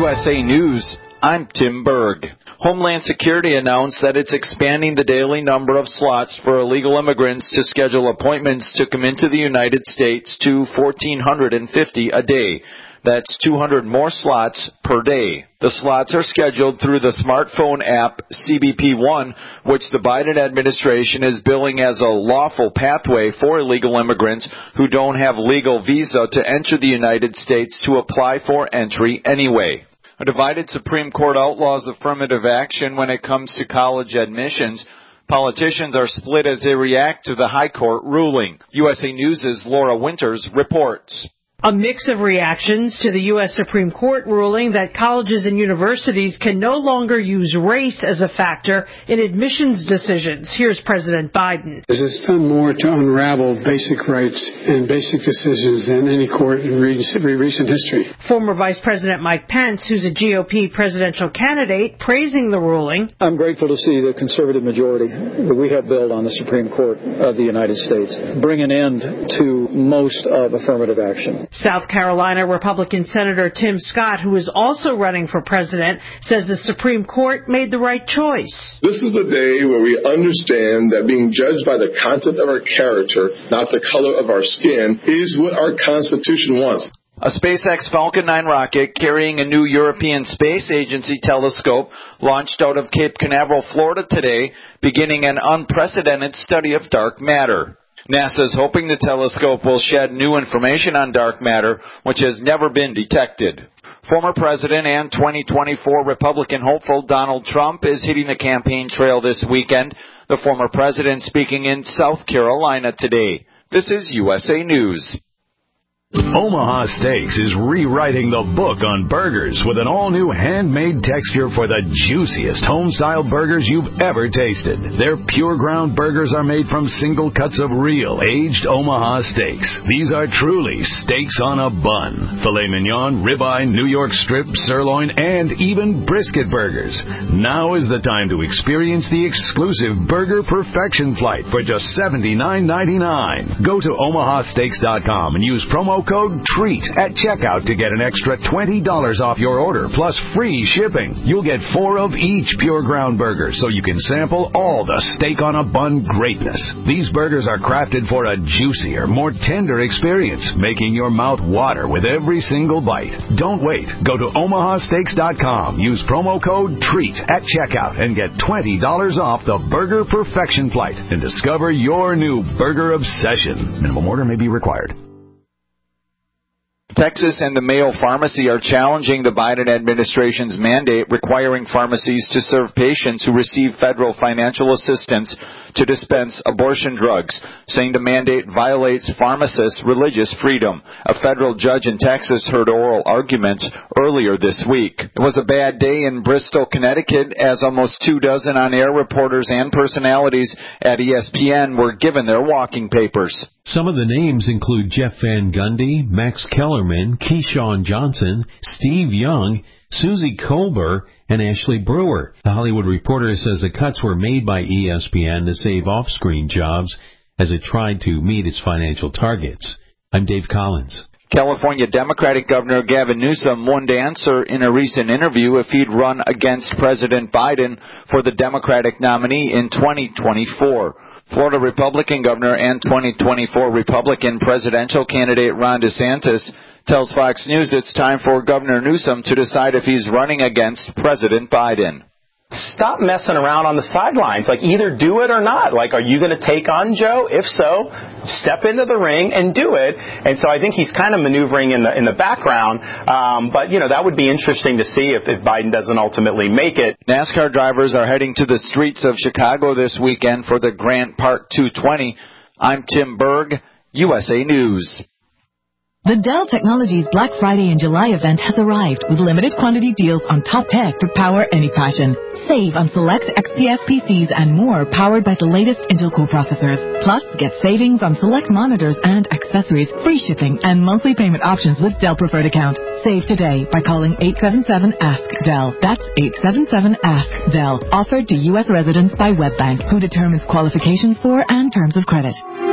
USA News, I'm Tim Berg. Homeland Security announced that it's expanding the daily number of slots for illegal immigrants to schedule appointments to come into the United States to 1,450 a day. That's 200 more slots per day. The slots are scheduled through the smartphone app CBP One, which the Biden administration is billing as a lawful pathway for illegal immigrants who don't have legal visa to enter the United States to apply for entry anyway. A divided Supreme Court outlaws affirmative action when it comes to college admissions. Politicians are split as they react to the High Court ruling. USA News' Laura Winters reports. A mix of reactions to the U.S. Supreme Court ruling that colleges and universities can no longer use race as a factor in admissions decisions. Here's President Biden. This has done more to unravel basic rights and basic decisions than any court in recent history. Former Vice President Mike Pence, who's a GOP presidential candidate, praising the ruling. I'm grateful to see the conservative majority that we have built on the Supreme Court of the United States bring an end to most of affirmative action. South Carolina Republican Senator Tim Scott, who is also running for president, says the Supreme Court made the right choice. This is the day where we understand that being judged by the content of our character, not the color of our skin, is what our Constitution wants. A SpaceX Falcon 9 rocket carrying a new European Space Agency telescope launched out of Cape Canaveral, Florida today, beginning an unprecedented study of dark matter. NASA is hoping the telescope will shed new information on dark matter, which has never been detected. Former President and 2024 Republican hopeful Donald Trump is hitting the campaign trail this weekend. The former president speaking in South Carolina today. This is USA News. Omaha Steaks is rewriting the book on burgers with an all-new handmade texture for the juiciest home-style burgers you've ever tasted. Their pure ground burgers are made from single cuts of real, aged Omaha steaks. These are truly steaks on a bun. Filet mignon, ribeye, New York strip, sirloin, and even brisket burgers. Now is the time to experience the exclusive Burger Perfection Flight for just $79.99. Go to omahasteaks.com and use promo code TREAT at checkout to get an extra $20 off your order, plus free shipping. You'll get 4 of each pure ground burger, so you can sample all the steak on a bun greatness. These burgers are crafted for a juicier, more tender experience, making your mouth water with every single bite. Don't wait. Go to omahasteaks.com. Use promo code TREAT at checkout and get $20 off the Burger Perfection Flight and discover your new burger obsession. Minimum order may be required. Texas and the Mayo Pharmacy are challenging the Biden administration's mandate requiring pharmacies to serve patients who receive federal financial assistance to dispense abortion drugs, saying the mandate violates pharmacists' religious freedom. A federal judge in Texas heard oral arguments earlier this week. It was a bad day in Bristol, Connecticut, as almost 24 on-air reporters and personalities at ESPN were given their walking papers. Some of the names include Jeff Van Gundy, Max Kellerman, Keyshawn Johnson, Steve Young, Susie Kolber, and Ashley Brewer. The Hollywood Reporter says the cuts were made by ESPN to save off-screen jobs as it tried to meet its financial targets. I'm Dave Collins. California Democratic Governor Gavin Newsom wouldn't answer in a recent interview if he'd run against President Biden for the Democratic nominee in 2024. Florida Republican Governor and 2024 Republican presidential candidate Ron DeSantis tells Fox News it's time for Governor Newsom to decide if he's running against President Biden. Stop messing around on the sidelines. Like, either do it or not. Like, are you going to take on Joe? If so, step into the ring and do it. And so I think he's kind of maneuvering in the background. But, that would be interesting to see if Biden doesn't ultimately make it. NASCAR drivers are heading to the streets of Chicago this weekend for the Grant Park 220. I'm Tim Berg, USA News. The Dell Technologies Black Friday and July event has arrived with limited quantity deals on top tech to power any passion. Save on select XPS PCs and more powered by the latest Intel Core processors. Plus, get savings on select monitors and accessories, free shipping, and monthly payment options with Dell Preferred Account. Save today by calling 877-ASK-DELL. That's 877-ASK-DELL. Offered to U.S. residents by WebBank, who determines qualifications for and terms of credit.